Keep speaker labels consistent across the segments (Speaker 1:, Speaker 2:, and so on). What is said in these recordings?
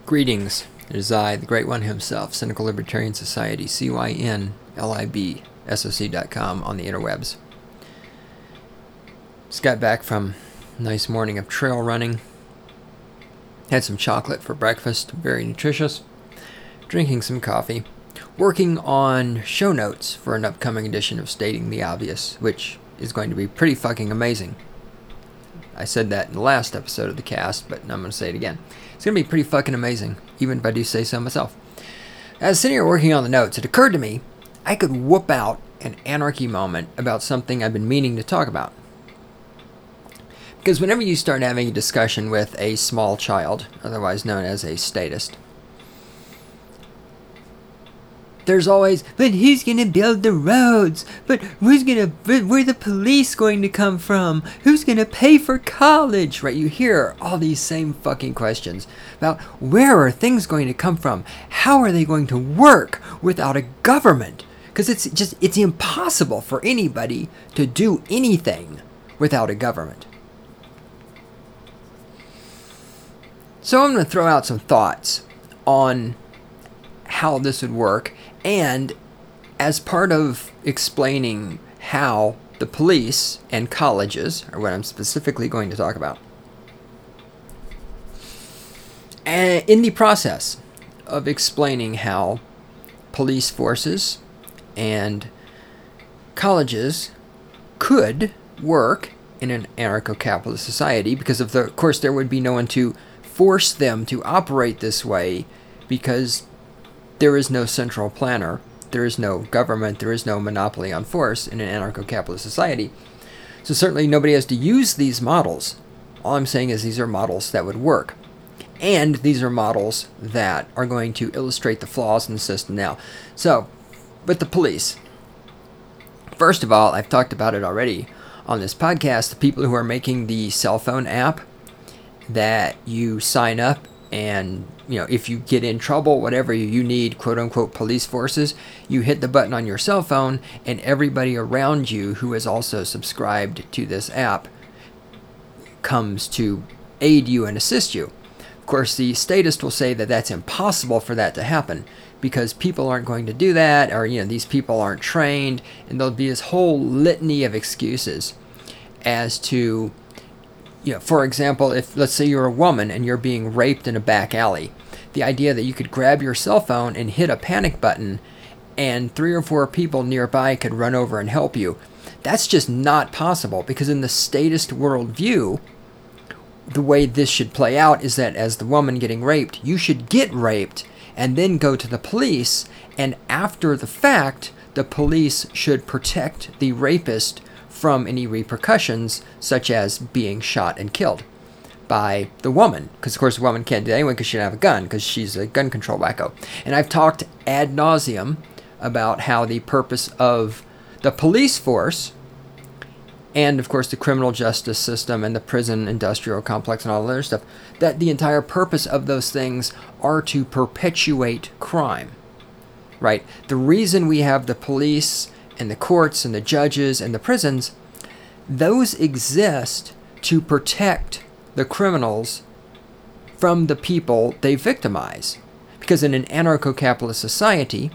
Speaker 1: Greetings, it is I, the Great One himself, Cynical Libertarian Society, CYNLIBSOC.com on the interwebs. Just got back from a nice morning of trail running. Had some chocolate for breakfast, very nutritious. Drinking some coffee. Working on show notes for an upcoming edition of Stating the Obvious, which is going to be pretty fucking amazing. I said that in the last episode of the cast, but I'm going to say it again. It's going to be pretty fucking amazing, even if I do say so myself. As I was sitting here working on the notes, it occurred to me I could whoop out an anarchy moment about something I've been meaning to talk about. Because whenever you start having a discussion with a small child, otherwise known as a statist, there's always, but who's going to build the roads? But where the police going to come from? Who's going to pay for college? Right? You hear all these same fucking questions about where are things going to come from? How are they going to work without a government? Because it's impossible for anybody to do anything without a government. So I'm going to throw out some thoughts on how this would work, and as part of explaining how the police and colleges are what I'm specifically going to talk about. And in the process of explaining how police forces and colleges could work in an anarcho-capitalist society, because of course there would be no one to force them to operate this way, because there is no central planner, there is no government, there is no monopoly on force in an anarcho-capitalist society. So certainly nobody has to use these models. All I'm saying is these are models that would work. And these are models that are going to illustrate the flaws in the system now. So, with the police. First of all, I've talked about it already on this podcast, the people who are making the cell phone app that you sign up and, if you get in trouble, whatever you need, quote-unquote, police forces, you hit the button on your cell phone, and everybody around you who is also subscribed to this app comes to aid you and assist you. Of course, the statist will say that that's impossible for that to happen, because people aren't going to do that, or, these people aren't trained, and there'll be this whole litany of excuses as to, for example, if, let's say you're a woman and you're being raped in a back alley, the idea that you could grab your cell phone and hit a panic button and 3 or 4 people nearby could run over and help you, that's just not possible, because in the statist worldview, the way this should play out is that as the woman getting raped, you should get raped and then go to the police, and after the fact, the police should protect the rapist from any repercussions, such as being shot and killed by the woman. Because, of course, the woman can't do that anyway because she doesn't have a gun, because she's a gun control wacko. And I've talked ad nauseum about how the purpose of the police force and, of course, the criminal justice system and the prison industrial complex and all that other stuff, that the entire purpose of those things are to perpetuate crime, right? The reason we have the police and the courts and the judges and the prisons, those exist to protect the criminals from the people they victimize. Because in an anarcho-capitalist society,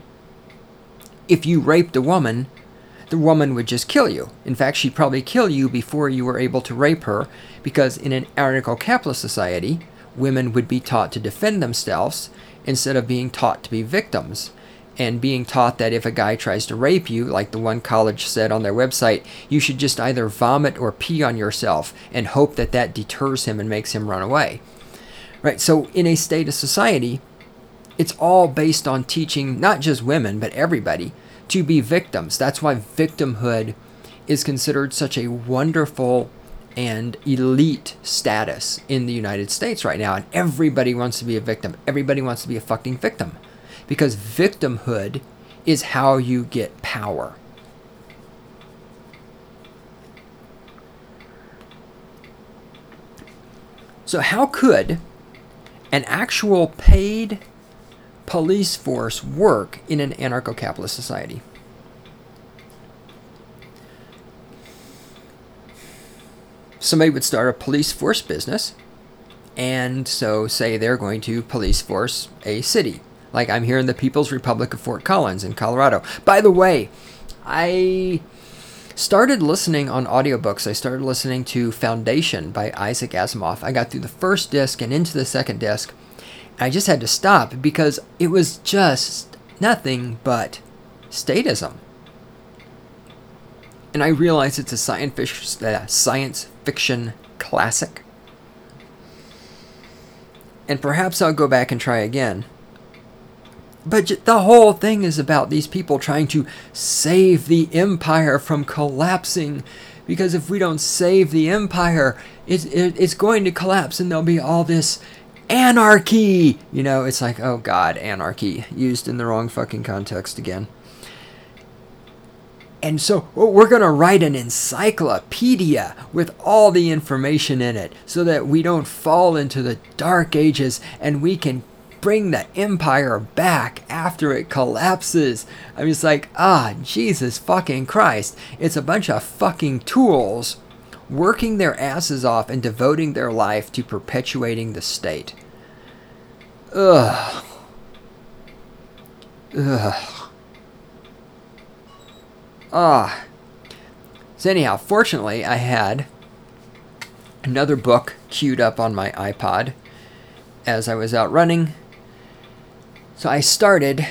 Speaker 1: if you raped a woman, the woman would just kill you. In fact, she'd probably kill you before you were able to rape her, because in an anarcho-capitalist society, women would be taught to defend themselves instead of being taught to be victims. And being taught that if a guy tries to rape you, like the one college said on their website, you should just either vomit or pee on yourself and hope that that deters him and makes him run away. Right? So in a statist society, it's all based on teaching not just women, but everybody to be victims. That's why victimhood is considered such a wonderful and elite status in the United States right now. And everybody wants to be a victim. Everybody wants to be a fucking victim. Because victimhood is how you get power. So how could an actual paid police force work in an anarcho-capitalist society? Somebody would start a police force business And so say they're going to police force a city. Like I'm here in the People's Republic of Fort Collins in Colorado. By the way, I started listening on audiobooks. I started listening to Foundation by Isaac Asimov. I got through the first disc and into the second disc. I just had to stop because it was just nothing but statism. And I realize it's a science fiction classic. And perhaps I'll go back and try again. But the whole thing is about these people trying to save the empire from collapsing. Because if we don't save the empire, it's going to collapse and there'll be all this anarchy. You know, it's like, oh God, anarchy. Used in the wrong fucking context again. And so we're going to write an encyclopedia with all the information in it so that we don't fall into the dark ages and we can bring the empire back after it collapses. I'm just like, Jesus fucking Christ. It's a bunch of fucking tools working their asses off and devoting their life to perpetuating the state. Ugh. So anyhow, fortunately, I had another book queued up on my iPod as I was out running. So I started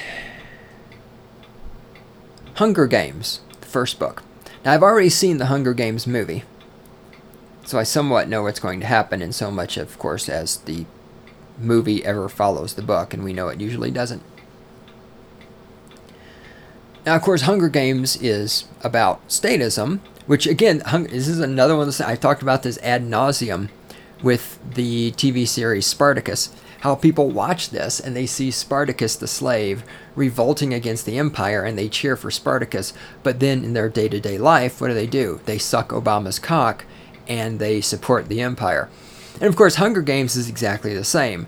Speaker 1: Hunger Games, the first book. Now, I've already seen the Hunger Games movie, so I somewhat know what's going to happen, in so much, of course, as the movie ever follows the book, and we know it usually doesn't. Now, of course, Hunger Games is about statism, which, again, this is another one of the... I talked about this ad nauseum with the TV series Spartacus, how people watch this and they see Spartacus the slave revolting against the empire and they cheer for Spartacus, but then in their day-to-day life, what do? They suck Obama's cock and they support the empire. And, of course, Hunger Games is exactly the same.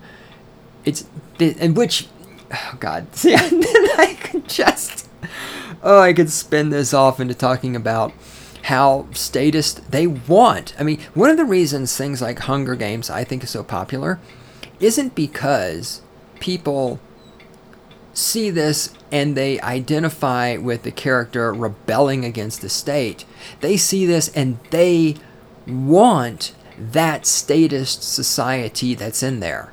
Speaker 1: Oh, God. See, I could just... I could spin this off into talking about how statist they want. I mean, one of the reasons things like Hunger Games I think is so popular isn't because people see this and they identify with the character rebelling against the state. They see this and they want that statist society that's in there.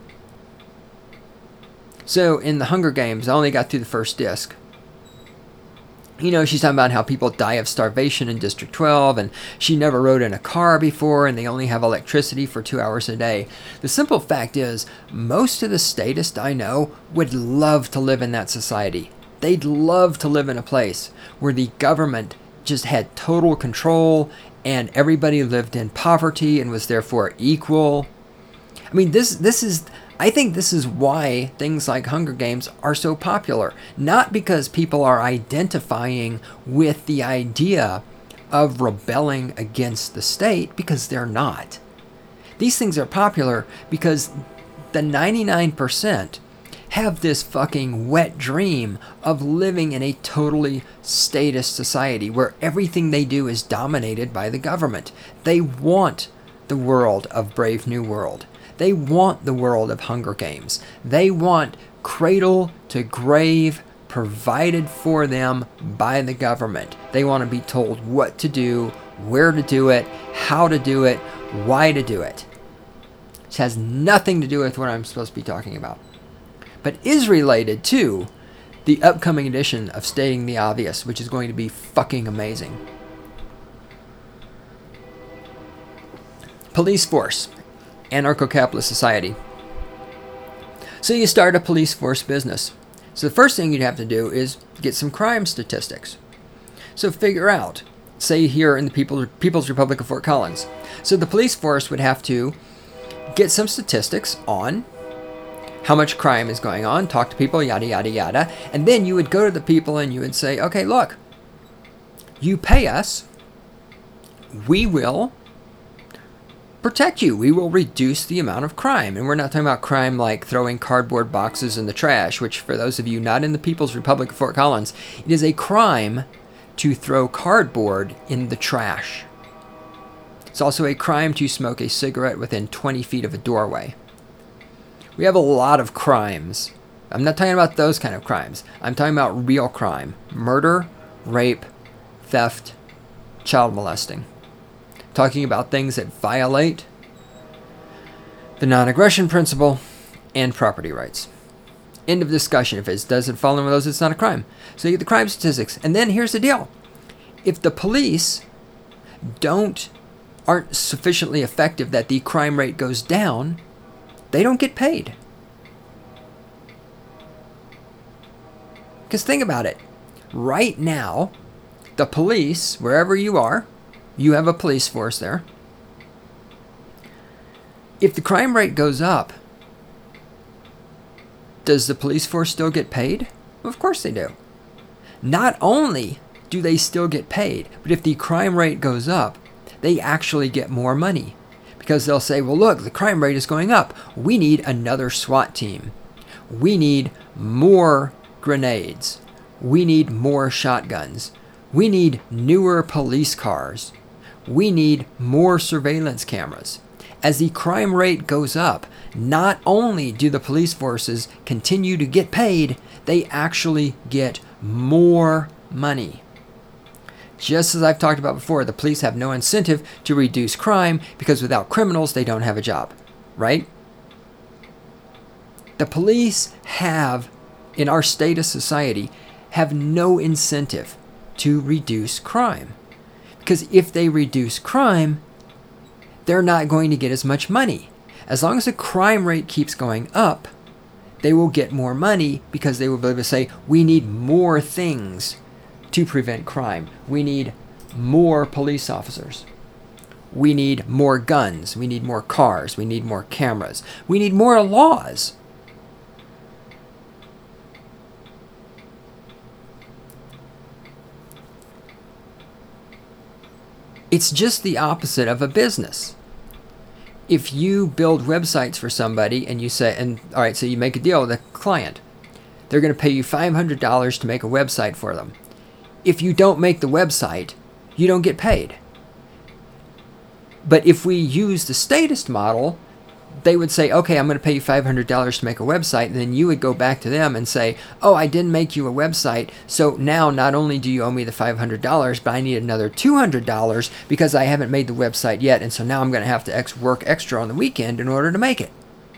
Speaker 1: So in the Hunger Games, I only got through the first disc. You know, she's talking about how people die of starvation in District 12, and she never rode in a car before, and they only have electricity for 2 hours a day. The simple fact is, most of the statists I know would love to live in that society. They'd love to live in a place where the government just had total control, and everybody lived in poverty and was therefore equal. I mean, I think this is why things like Hunger Games are so popular. Not because people are identifying with the idea of rebelling against the state, because they're not. These things are popular because the 99% have this fucking wet dream of living in a totally statist society where everything they do is dominated by the government. They want the world of Brave New World. They want the world of Hunger Games. They want cradle to grave provided for them by the government. They want to be told what to do, where to do it, how to do it, why to do it. Which has nothing to do with what I'm supposed to be talking about. But is related to the upcoming edition of Stating the Obvious, which is going to be fucking amazing. Police force. Anarcho-capitalist society. So you start a police force business. So the first thing you'd have to do is get some crime statistics. So figure out, say here in the People's Republic of Fort Collins. So the police force would have to get some statistics on how much crime is going on, talk to people, yada, yada, yada. And then you would go to the people and you would say, okay, look, you pay us, we will protect you. We will reduce the amount of crime. And we're not talking about crime like throwing cardboard boxes in the trash, which for those of you not in the People's Republic of Fort Collins, it is a crime to throw cardboard in the trash. It's also a crime to smoke a cigarette within 20 feet of a doorway. We have a lot of crimes. I'm not talking about those kind of crimes. I'm talking about real crime. Murder, rape, theft, child molesting. Talking about things that violate the non-aggression principle and property rights. End of discussion. If it doesn't fall in with those, it's not a crime. So you get the crime statistics. And then here's the deal. If the police aren't sufficiently effective that the crime rate goes down, they don't get paid. Because think about it. Right now, the police, wherever you are, you have a police force there. If the crime rate goes up, does the police force still get paid? Of course they do. Not only do they still get paid, but if the crime rate goes up, they actually get more money. Because they'll say, well, look, the crime rate is going up. We need another SWAT team. We need more grenades. We need more shotguns. We need newer police cars. We need more surveillance cameras. As the crime rate goes up, not only do the police forces continue to get paid, they actually get more money. Just as I've talked about before, the police have no incentive to reduce crime because without criminals, they don't have a job, right? The police have, in our state of society, have no incentive to reduce crime. Because if they reduce crime, they're not going to get as much money. As long as the crime rate keeps going up, they will get more money because they will be able to say, we need more things to prevent crime. We need more police officers. We need more guns. We need more cars. We need more cameras. We need more laws. It's just the opposite of a business. If you build websites for somebody and you say, all right, so you make a deal with a client. They're going to pay you $500 to make a website for them. If you don't make the website, you don't get paid. But if we use the statist model, they would say, okay, I'm going to pay you $500 to make a website. And then you would go back to them and say, oh, I didn't make you a website. So now not only do you owe me the $500, but I need another $200 because I haven't made the website yet. And so now I'm going to have to work extra on the weekend in order to make it.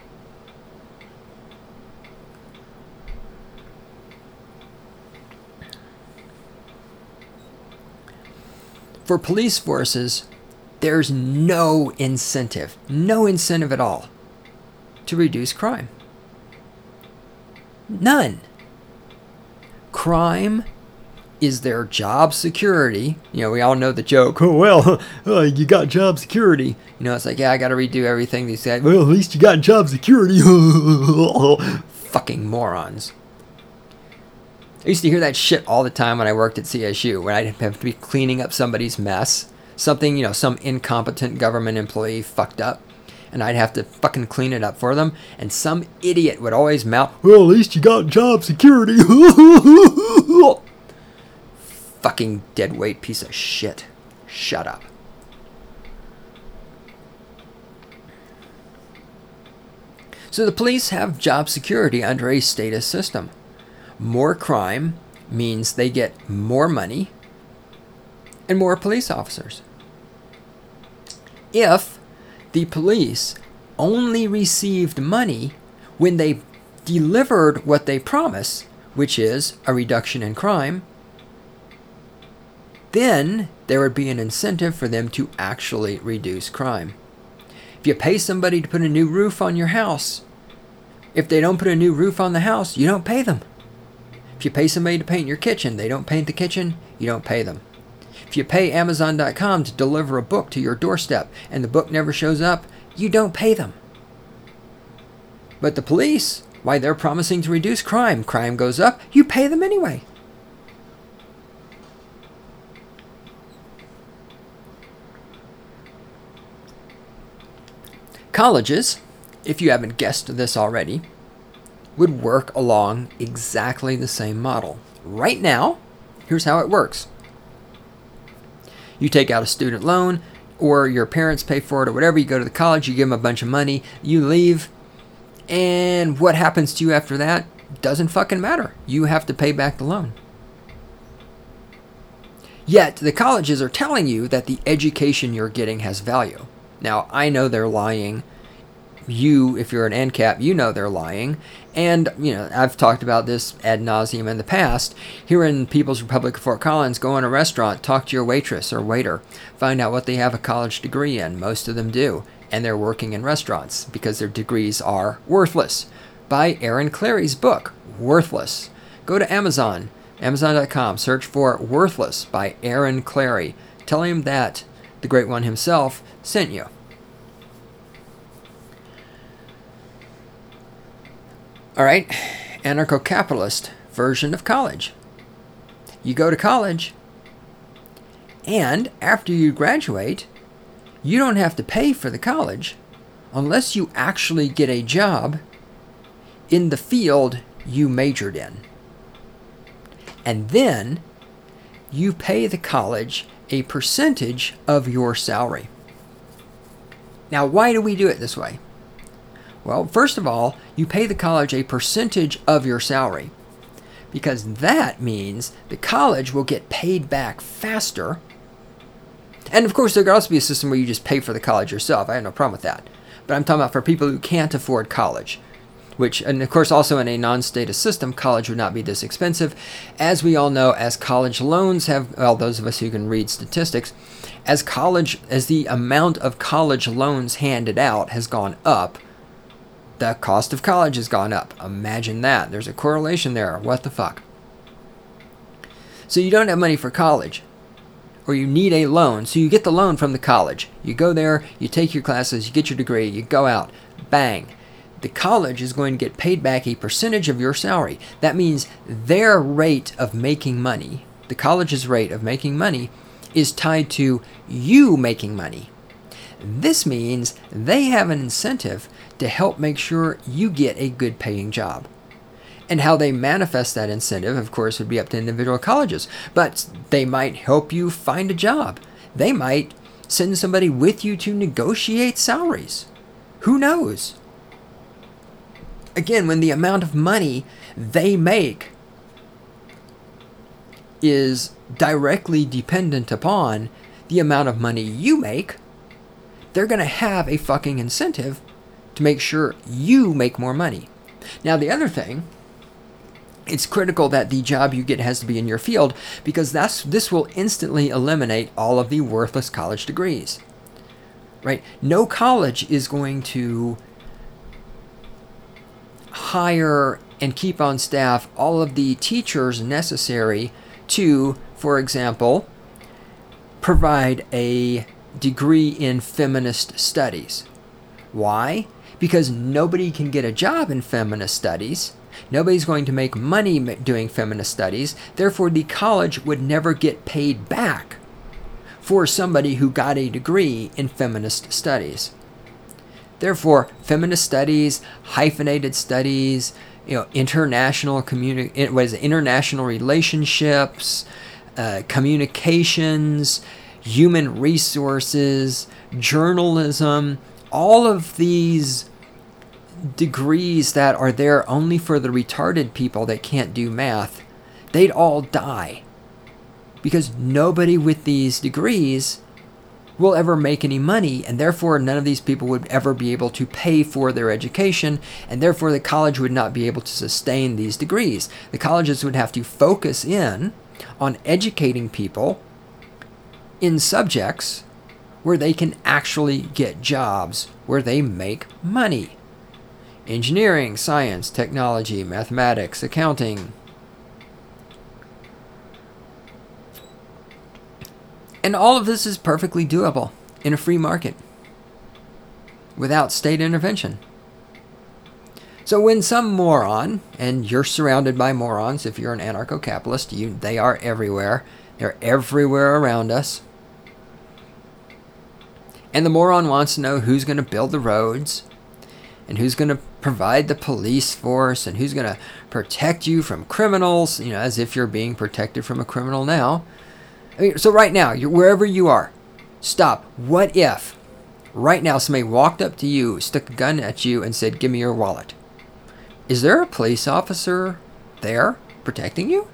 Speaker 1: For police forces, there's no incentive at all to reduce crime. None. Crime is their job security. You know, we all know the joke, oh, well, you got job security. You know, it's like, yeah, I got to redo everything they said. Well, at least you got job security. Fucking morons. I used to hear that shit all the time when I worked at CSU, when I'd have to be cleaning up somebody's mess. Something, some incompetent government employee fucked up, and I'd have to fucking clean it up for them, and some idiot would always mouth, well, at least you got job security. Fucking deadweight piece of shit. Shut up. So the police have job security under a statist system. More crime means they get more money and more police officers. If the police only received money when they delivered what they promised, which is a reduction in crime, then there would be an incentive for them to actually reduce crime. If you pay somebody to put a new roof on your house, if they don't put a new roof on the house, you don't pay them. If you pay somebody to paint your kitchen, they don't paint the kitchen, you don't pay them. If you pay Amazon.com to deliver a book to your doorstep and the book never shows up, you don't pay them. But the police, why, they're promising to reduce crime. Crime goes up, you pay them anyway. Colleges, if you haven't guessed this already, would work along exactly the same model. Right now, here's how it works. You take out a student loan, or your parents pay for it, or whatever. You go to the college, you give them a bunch of money, you leave, And what happens to you after that doesn't fucking matter. You have to pay back the loan. Yet, the colleges are telling you that the education you're getting has value. Now, I know they're lying. You, if you're an ANCAP, you know they're lying. And, I've talked about this ad nauseum in the past. Here in People's Republic of Fort Collins, go in a restaurant, talk to your waitress or waiter. Find out what they have a college degree in. Most of them do. And they're working in restaurants because their degrees are worthless. Buy Aaron Clarey's book, Worthless. Go to Amazon, Amazon.com, search for Worthless by Aaron Clarey. Tell him that the Great One himself sent you. All right, anarcho-capitalist version of college. You go to college, and after you graduate, you don't have to pay for the college unless you actually get a job in the field you majored in. And then you pay the college a percentage of your salary. Now, why do we do it this way? Well, first of all, you pay the college a percentage of your salary because that means the college will get paid back faster. And of course, there could also be a system where you just pay for the college yourself. I have no problem with that. But I'm talking about for people who can't afford college, and of course also in a non-statist system, college would not be this expensive. As we all know, as college loans have, well, those of us who can read statistics, as the amount of college loans handed out has gone up, the cost of college has gone up. Imagine that. There's a correlation there. What the fuck? So you don't have money for college, or you need a loan. So you get the loan from the college. You go there, you take your classes, you get your degree, you go out. Bang. The college is going to get paid back a percentage of your salary. That means their rate of making money, the college's rate of making money, is tied to you making money. This means they have an incentive to help make sure you get a good paying job. And how they manifest that incentive, of course, would be up to individual colleges. But they might help you find a job. They might send somebody with you to negotiate salaries. Who knows? Again, when the amount of money they make is directly dependent upon the amount of money you make, they're going to have a fucking incentive to make sure you make more money. Now, the other thing, it's critical that the job you get has to be in your field because this will instantly eliminate all of the worthless college degrees. Right? No college is going to hire and keep on staff all of the teachers necessary to, for example, provide a degree in feminist studies. Why? Because nobody can get a job in feminist studies. Nobody's going to make money doing feminist studies. Therefore, the college would never get paid back for somebody who got a degree in feminist studies. Therefore, feminist studies, hyphenated studies, international relationships, communications, human resources, journalism, all of these degrees that are there only for the retarded people that can't do math, they'd all die. Because nobody with these degrees will ever make any money, and therefore none of these people would ever be able to pay for their education, and therefore the college would not be able to sustain these degrees. The colleges would have to focus in on educating people in subjects where they can actually get jobs, where they make money. Engineering, science, technology, mathematics, accounting. And all of this is perfectly doable in a free market without state intervention. So when some moron, and you're surrounded by morons if you're an anarcho-capitalist, they are everywhere. They're everywhere around us. And the moron wants to know who's going to build the roads, and who's going to provide the police force, and who's going to protect you from criminals, as if you're being protected from a criminal now. So right now, wherever you are, stop. What if right now somebody walked up to you, stuck a gun at you, and said, "Give me your wallet," is there a police officer there protecting you?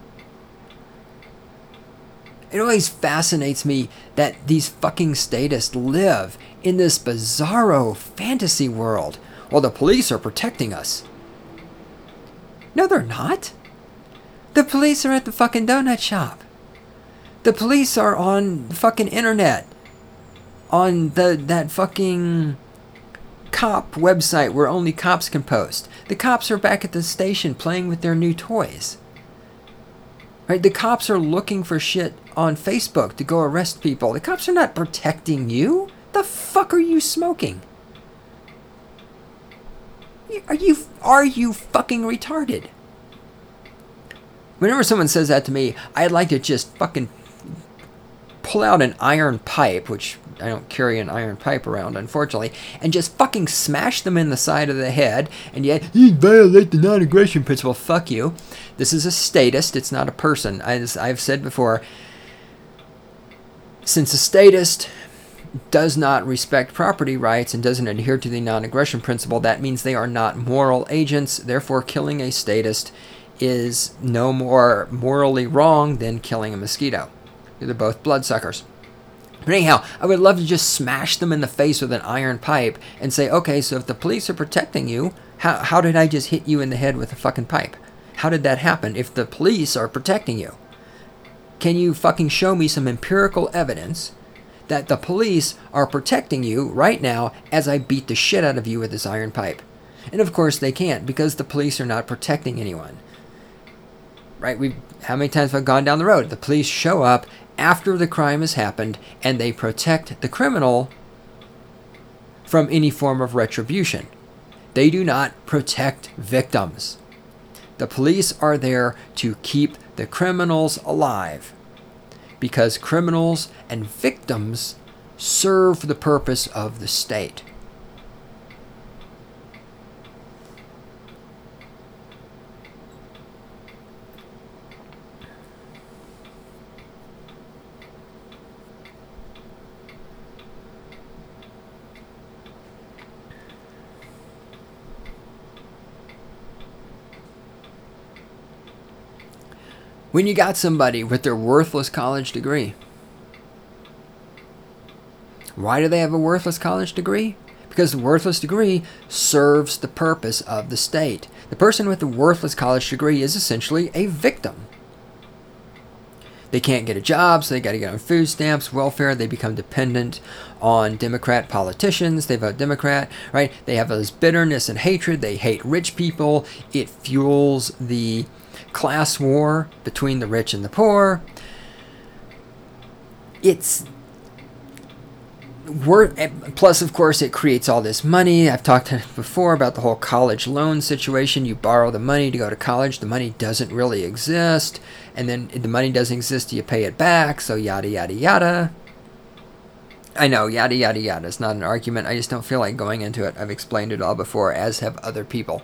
Speaker 1: It always fascinates me that these fucking statists live in this bizarro fantasy world. Well, the police are protecting us. No, they're not. The police are at the fucking donut shop. The police are on the fucking internet. On that fucking cop website where only cops can post. The cops are back at the station playing with their new toys. Right? The cops are looking for shit on Facebook to go arrest people. The cops are not protecting you. The fuck are you smoking? Are you fucking retarded? Whenever someone says that to me, I'd like to just fucking pull out an iron pipe, which I don't carry an iron pipe around, unfortunately, and just fucking smash them in the side of the head, and yet, you violate the non-aggression principle. Fuck you. This is a statist, it's not a person. As I've said before, since a statist does not respect property rights and doesn't adhere to the non-aggression principle, that means they are not moral agents. Therefore, killing a statist is no more morally wrong than killing a mosquito. They're both bloodsuckers. But anyhow, I would love to just smash them in the face with an iron pipe and say, okay, so if the police are protecting you, how did I just hit you in the head with a fucking pipe? How did that happen if the police are protecting you? Can you fucking show me some empirical evidence that the police are protecting you right now as I beat the shit out of you with this iron pipe? And of course they can't, because the police are not protecting anyone. Right? How many times have I gone down the road? The police show up after the crime has happened, and they protect the criminal from any form of retribution. They do not protect victims. The police are there to keep the criminals alive, because criminals and victims serve the purpose of the state. When you got somebody with their worthless college degree, why do they have a worthless college degree? Because the worthless degree serves the purpose of the state. The person with the worthless college degree is essentially a victim. They can't get a job, so they got to get on food stamps, welfare. They become dependent on Democrat politicians. They vote Democrat, right? They have this bitterness and hatred. They hate rich people. It fuels the class war between the rich and the poor. Plus, of course, it creates all this money. I've talked before about the whole college loan situation. You borrow the money to go to college. The money doesn't really exist. And then the money doesn't exist, you pay it back. So yada, yada, yada. I know, yada, yada, yada. It's not an argument. I just don't feel like going into it. I've explained it all before, as have other people.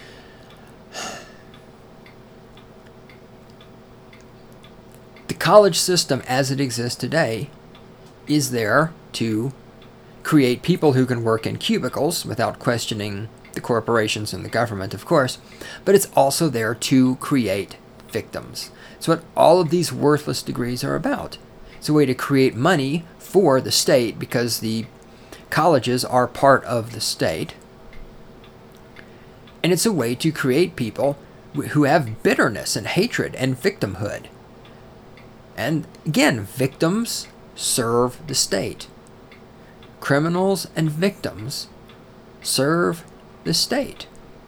Speaker 1: The college system as it exists today is there to create people who can work in cubicles without questioning the corporations and the government, of course, but it's also there to create victims. It's what all of these worthless degrees are about. It's a way to create money for the state because the colleges are part of the state. And it's a way to create people who have bitterness and hatred and victimhood. And again, victims serve the state. Criminals and victims serve the state.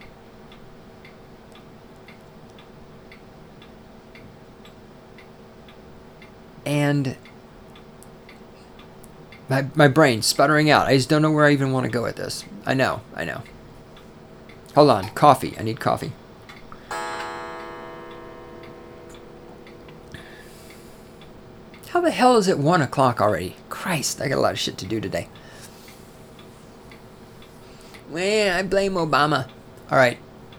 Speaker 1: And my brain's sputtering out. I just don't know where I even want to go with this. I know. Hold on. Coffee. I need coffee. How the hell is it 1 o'clock already? Christ, I got a lot of shit to do today. Well, I blame Obama. All right.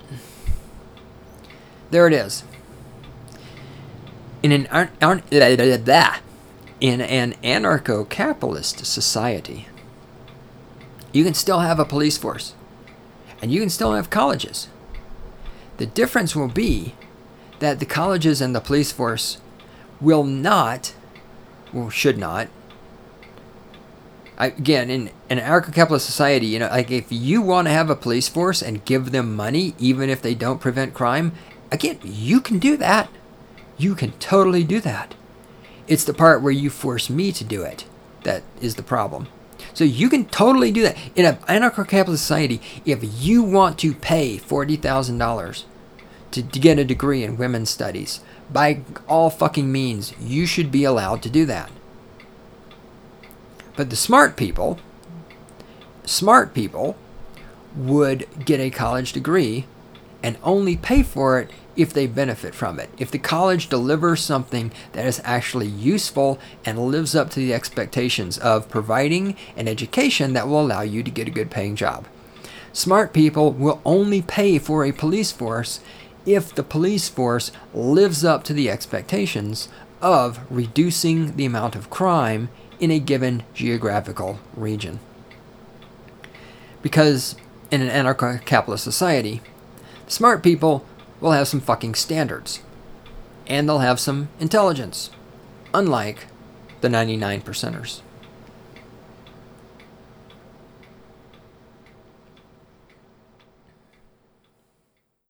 Speaker 1: There it is. In an anarcho-capitalist society, You can still have a police force. And you can still have colleges. The difference will be that the colleges and the police force will not, well, should not. Again, in an anarcho-capitalist society, you know, like if you want to have a police force and give them money, even if they don't prevent crime, again, you can do that. You can totally do that. It's the part where you force me to do it that is the problem. So you can totally do that. In an anarcho-capitalist society, if you want to pay $40,000 to get a degree in women's studies, by all fucking means, you should be allowed to do that. But the smart people would get a college degree and only pay for it if they benefit from it. If the college delivers something that is actually useful and lives up to the expectations of providing an education that will allow you to get a good paying job. Smart people will only pay for a police force if the police force lives up to the expectations of reducing the amount of crime in a given geographical region. Because in an anarcho-capitalist society, smart people will have some fucking standards. And they'll have some intelligence. Unlike the 99%ers.